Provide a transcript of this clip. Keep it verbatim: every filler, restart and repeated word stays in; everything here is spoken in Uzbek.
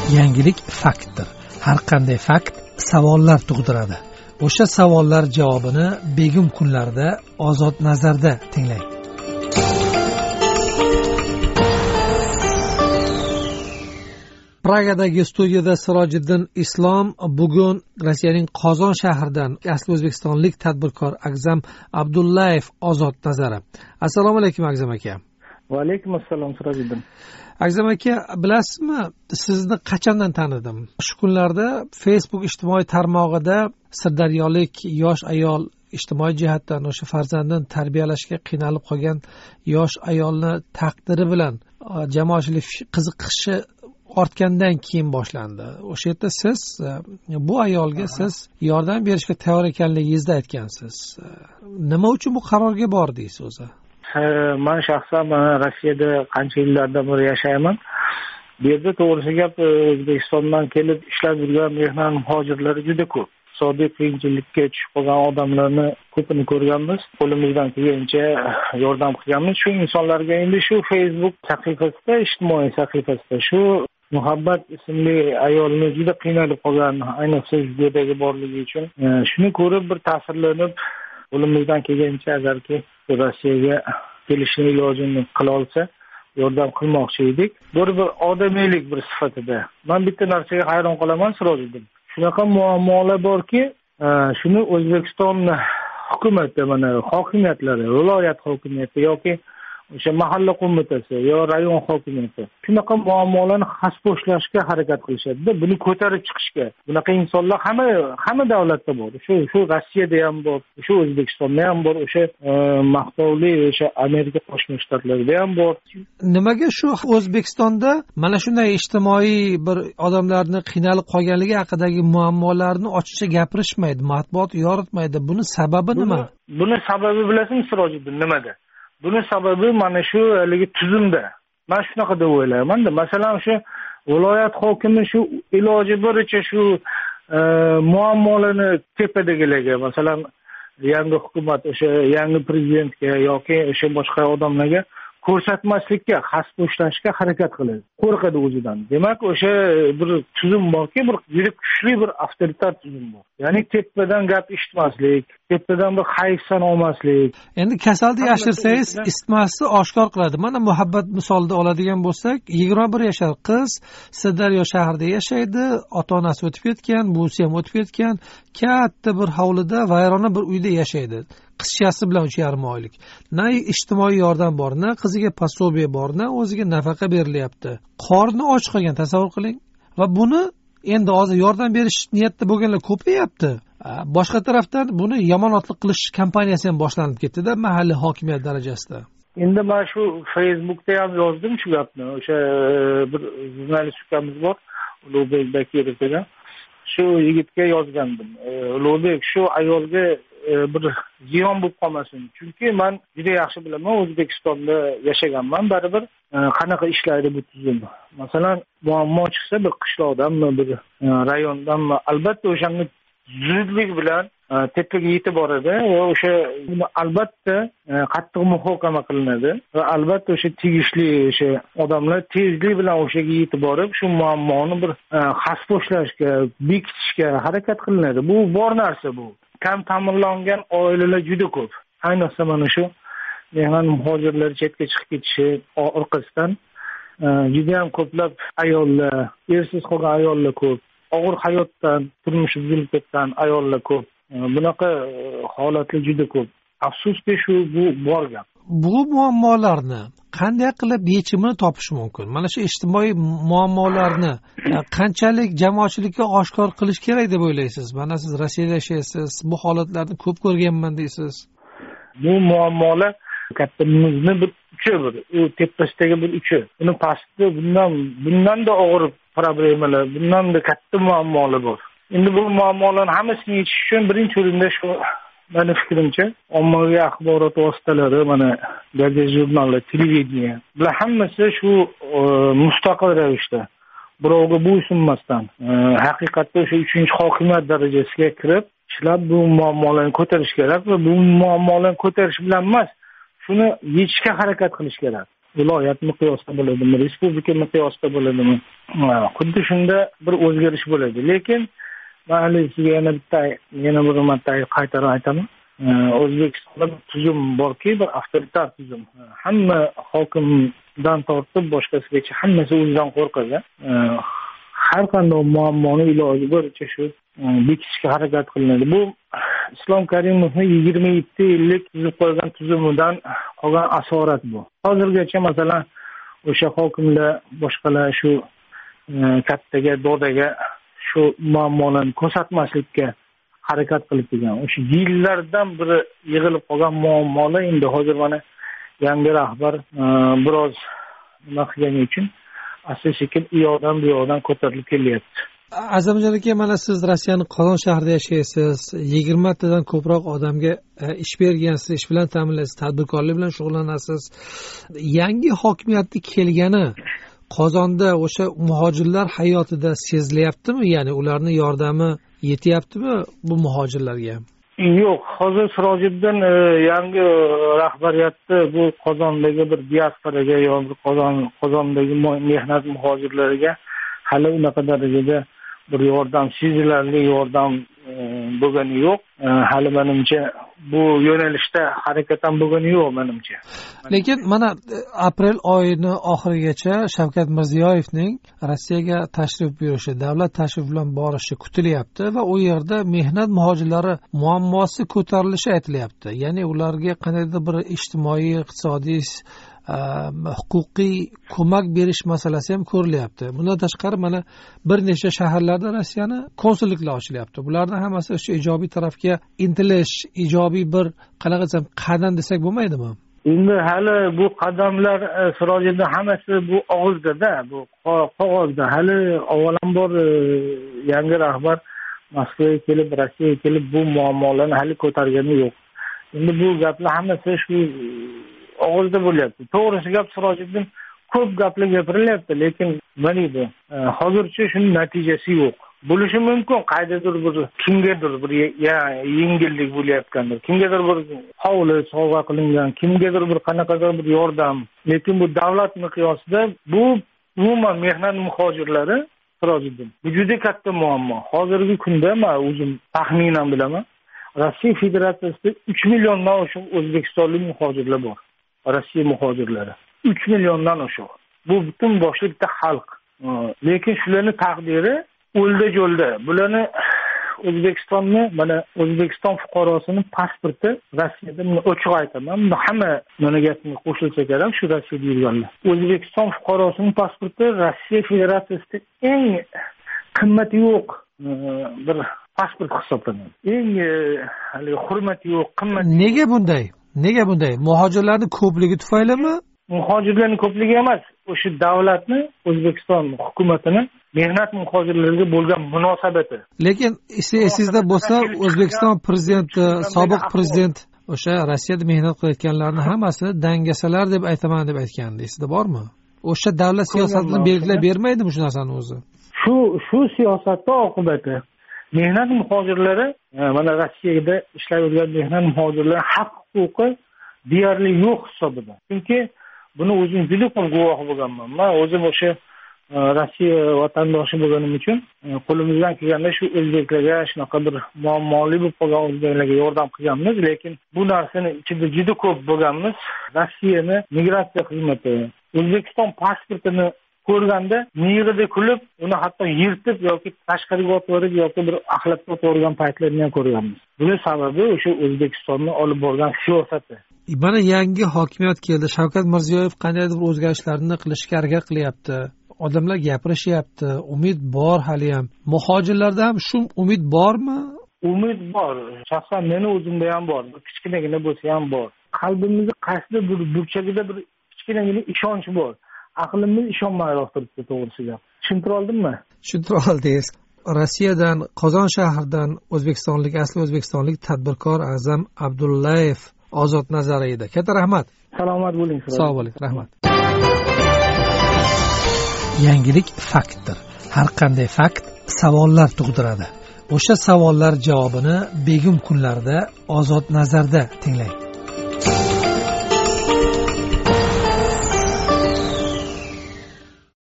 Yangilik faktdir. Har qanday fakt savollar tug'diradi. O'sha savollar javobini begum kunlarda Ozod nazarda tinglang. Pragadagi studiyada Sirojiddin Islom bugun Rossiyaning Qozon shahridan asli o'zbekistonlik tadbirkor Agzam Abdullayev Ozod nazari. Assalomu alaykum Agzam aka. Va alaykum assalom Sirojiddin. Agzam aka, bilasizmi, sizni qachondan tanidim? Shu kunlarda Facebook ijtimoiy tarmog'ida sirdaryolik yosh ayol ijtimoiy jihatdan o'sha farzandini tarbiyalashga qiynalib qolgan yosh ayolni taqdiri bilan jamoatchilik qiziqishi ortgandan keyin boshlandi. O'sha yerda siz bu ayolga siz yordam berishga tayyor ekanligingizni aytgansiz. Nima uchun bu qarorga bordingiz o'zi? Men shaxsan Rossiyada qancha yillardan beri yashayman. Bu yerda to'g'risi gap, O'zbekistondan kelib ishlab yurgan mehnat muhojirlari juda ko'p. Iqtisodiy qiyinchilikka tushib qolgan odamlarni ko'pini ko'rganmiz. Qo'limizdan kelgancha yordam qilganmiz. Shu insonlarga endi shu Facebook sahifasida, ijtimoiy sahifasida shu Muhabbat ismli ayolni juda qiynalib qolgan, ayniqsa videodagi borligi uchun shuni ko'rib bir ta'sirlanib, qo'limizdan kelgancha agarki Rossiyaga kelishni ilojini qila olsa yordam qilmoqchi edik. Bir bir odamiylik bir sifatida. Men bitta narsaga hayron qolaman Sirojiddin. Shunaqa muammolar borki, shuni O'zbekiston hukumati, mana hokimiyatlari, viloyat hokimiyati yoki o'sha mahalla qo'mitasi yo rayon hokimiyati shunaqa muammolarni xasposhlashga harakat qilishadi-da, buni ko'tarib chiqishga. Bunaqa insonlar hamma hamma davlatda bor. Shu shu Rossiyada ham bor, shu O'zbekistonda ham bor, o'sha maqtovli o'sha Amerika Qo'shma Shtatlarida ham bor. Nimaga shu O'zbekistonda mana shunday ijtimoiy bir odamlarni qiynalib qolganligi haqidagi muammolarni ochiqcha gapirishmaydi, matbuot yoritmaydi? Buni sababi nima? Buni sababi bilasizmi Sirojiddin, nimada? Buni sababi mana shu haligi tuzumda. Men shunaqa deb o'ylayman-da. Masalan, shu viloyat hokimi shu iloji boricha shu muammolarni tepadagilarga, masalan, yangi hukumat o'sha yangi prezidentga yoki o'sha boshqa odamlarga ko'rsatmaslikka, xasposhlashga harakat qiladi. Qo'rqadi o'zidan. Demak, o'sha bir tuzum borki, bir juda kuchli bir avtoritar tuzum bor. Ya'ni tepadan gap eshitmaslik, tepadan bir hayfsan olmaslik. Endi kasalni yashirsangiz, isitmasini oshkor qiladi. Mana Muhabbat misolida oladigan bo'lsak, yigirma bir yashar qiz Sirdaryo shahrida yashaydi, ota-onasi o'tib ketgan, buvisi ham o'tib ketgan, katta bir hovlida, vayrona bir uyda yashaydi. Qizchasi bilan uch yarim oylik. Na ijtimoiy yordam bor, na qiziga пособие bor, na o'ziga nafaqa berilyapti. Qorni och qolgan, tasavvur qiling. Va buni endi hozir yordam berish niyatida bo'lganlar ko'payapti. Boshqa tarafdan buni yomonotlik qilish kampaniyasi ham boshlanib ketdi-da mahalliy hokimiyat darajasida. Endi men shu Facebookda ham yozdim shu gapni. O'sha bir jurnalist ukamiz bor, Ulug'bek Bakirov degan. Shu yigitga yozgandim. Ulug'bek shu ayolga bir ziyon bo'lib qolmasin. Chunki men juda yaxshi bilaman, O'zbekistonda yashaganman, baribir qanaqa ishlaydi bu tuzum. Masalan, muammo chiqsa bir qishloqdanmi, bir rayondanmi, albatta o'shani zudlik bilan tepaga yetib boradi va o'sha albatta qattiq muhokama qilinadi va albatta o'sha tegishli o'sha odamlar tezlik bilan o'shaga yetib borib, shu muammoni bir xasposhlashga, bekitishga harakat qilinadi. Bu bor narsa bu. Kam ta'minlangan oilalar juda ko'p. Ayniqsa mana shu mehnat muhojirlari chetga chiqib ketishi orqasidan juda ham ko'plab ayollar, ersiz qolgan ayollar ko'p. Og'ir hayotdan, turmushi buzilib ketgan ayollar ko'p. Bunaqa holatlar juda ko'p. Afsuski shu bu bor gap. Bu muammolarni qanday qilib yechimini topish mumkin? Mana shu ijtimoiy muammolarni qanchalik jamoatchilikka oshkor qilish kerak deb o'ylaysiz? Mana siz Rossiyada yashaysiz, bu holatlarni ko'p ko'rganman deysiz. Bu muammolar katta muzni bir uchi bir, u tepasidagi bir uchi. Uni pastda bundan bundan da og'ir problemalar, bundan da katta muammolar bor. Endi bu muammolarning hammasini yechish uchun birinchi o'rinda shu meni fikrimcha ommaviy axborot vositalari, mana gazeta, jurnallar, televideniya bular hammasi shu mustaqil ravishda birovga bo'ysunmasdan haqiqatda o'sha uchinchi hokimiyat darajasiga kirib ishlab bu muammolarni ko'tarish kerak va bu muammolarni ko'tarish bilan emas, shuni yechishga harakat qilish kerak. viloyat miqyosida bo'ladimi, respublika miqyosida bo'ladimi? Xuddi shunda bir o'zgarish bo'ladi. Lekin men sizga yana bitta yana bir marta qaytarib aytaman. O'zbekistonda bir tuzum borki, bir avtoritar tuzum. Hamma hokimdan tortib boshqasigacha hammasi o'zidan qo'rqadi. Har qanday muammoni iloji boricha shu bekitishga harakat qilinadi. Bu Islom Karimovning yigirma yetti yillik tuzib qo'ygan tuzumidan qolgan asorat bu. Hozirgacha masalan o'sha hokimlar boshqalar shu kattaga, dodaga shu muammolarni ko'rsatmaslikka harakat qilib kelgan. O'sha yillardan biri yig'ilib qolgan muammolar endi hozir mana yangi rahbar biroz nima qilgani uchun asta-sekin u yoqdan bu yoqdan ko'tarilib kelyapti. Azamjon aka, mana siz Rossiyaning Qozon shahrida yashaysiz. yigirma tadan ko'proq odamga ish bergansiz, ish bilan ta'minlaysiz, tadbirkorlik bilan shug'ullanasiz. Yangi hokimiyatga kelgani Qozonda o'sha muhojirlar hayotida sezilyaptimi? Ya'ni ularning yordami yetyaptimi bu muhojirlarga? Yo'q, hozir Sirojiddin yangi rahbariyatni bu Qozondagi bir diasporaga yoki Qozon Qozondagi mehnat muhojirlariga hali unaqa darajada bir yordam, sezilarli yordam bo'lgani yo'q. Hali menimcha bu yo'nalishda harakat ham bo'lgani yo'q menimcha. Lekin mana aprel oyini oxirigacha Shavkat Mirziyoyevning Rossiyaga tashrif buyurishi, davlat tashrifi bilan borishi kutilyapti va u yerda mehnat muhojirlari muammosi ko'tarilishi aytilyapti. Ya'ni ularga qandaydir bir ijtimoiy, iqtisodiy huquqiy ko'mak berish masalasi ham ko'rilyapti. Bundan tashqari mana bir nechta shaharlarda Rossiyani konsulliklar ochilyapti. Bularning hammasi o'sha ijobiy tarafga intilish, ijobiy bir qanaqa desam qadam desak bo'lmaydimi? Endi hali bu qadamlar Sirojiddin hammasi bu og'izda-da, bu qog'ozda. Hali avvalambor yangi rahbar Moskvaga kelib, Rossiyaga kelib bu muammolarni hali ko'targani yo'q. Endi bu gaplar hammasi shu og'izda bo'lyapti. To'g'risi gap Sirojiddin ko'p gaplar gapirilyapti, lekin mana bu hozircha shuning natijasi yo'q. Bo'lishi mumkin, qaydadir bir kimgadir bir yengillik bo'layotgandir, kimgadir bir hovli sovg'a qilingan, kimgadir bir qanaqadir bir yordam. Lekin bu davlat miqyosida bu umuman mehnat muhojirlari Sirojiddin bu juda katta muammo. Hozirgi kunda men o'zim taxminan bilaman, Rossiya Federatsiyasida uch milliondan oshiq o'zbekistonlik muhojirlar bor. Rossiya muhojirlari uch milliondan oshiq. Bu butun boshli bitta xalq. Lekin shularning taqdiri o'lda jo'lda. Bularni O'zbekistonni, mana O'zbekiston fuqarosining pasporti Rossiyada, men ochiq aytaman, hamma meni gapimga qo'shilsa kerak, shu Rossiyada yurganlar. O'zbekiston fuqarosining pasporti Rossiya Federatsiyasida eng qimmati yo'q bir pasport hisoblanadi. Eng hali hurmati yo'q, qimmati. Nega bunday? Nega bunday? Muhojirlarning ko'pligi tufaylimi? Muhojirlarning ko'pligi emas, o'sha davlatni, O'zbekiston hukumatini mehnat muhojirlarga bo'lgan munosabati. Lekin esingizda bo'lsa, O'zbekiston prezidenti, sobiq prezident o'sha Rossiyada mehnat qilayotganlarni hammasini dangasalar deb aytaman deb aytgandi. Esingizda bormi? O'sha davlat siyosatini belgilab bermaydimi shu narsani o'zi? Shu shu siyosatning oqibati mehnat muhojirlari, mana Rossiyada ishlab yurgan mehnat muhojirlari haq huquqi deyarli yo'q hisobida. Chunki buni o'zim juda ko'p guvoh bo'lganman. Men o'zim o'sha Rossiya vatandoshi bo'lganim uchun qo'limizdan kelganda shu o'zbeklarga shunaqa bir muammoli bo'lib qolgan o'zbeklarga yordam qilganmiz, lekin bu narsani ichida juda ko'p bo'lganmiz. Rossiyani migratsiya xizmati O'zbekiston pasportini ko'rganda miyig'ida kulib, uni hatto yirtib yoki tashqariga otib yoki bir axlatga o'tib paytlarni ham ko'rganmiz. Buning sababi o'sha O'zbekistonni olib borgan siyosati. Mana yangi hokimiyat keldi. Shavkat Mirziyoyev qandaydir o'zgarishlarni qilishga harakat qilyapti. Odamlar gapirishyapti. Umid bor hali ham. Muhojirlarda ham shu umid bormi? Umid bor. Shaxsan meni o'zimda ham bor. Kichkinagina bo'lsa ham bor. Qalbimizda qaysidir bir burchagida bir kichkinagina ishonch bor. Aqlimiz ishonmayroq turibdi, to'g'risi gap. Tushuntira oldimmi? Tushuntira oldingiz. Rossiyadan, Qozon shahridan o'zbekistonlik, asli o'zbekistonlik tadbirkor A'zam Abdullayev Ozod nazari edi. Katta rahmat. Salomat bo'ling. Sog' bo'ling. Rahmat. Yangilik faktdir. Har qanday fakt savollar tug'diradi. O'sha savollar javobini begum kunlarda Ozod nazarda tinglang.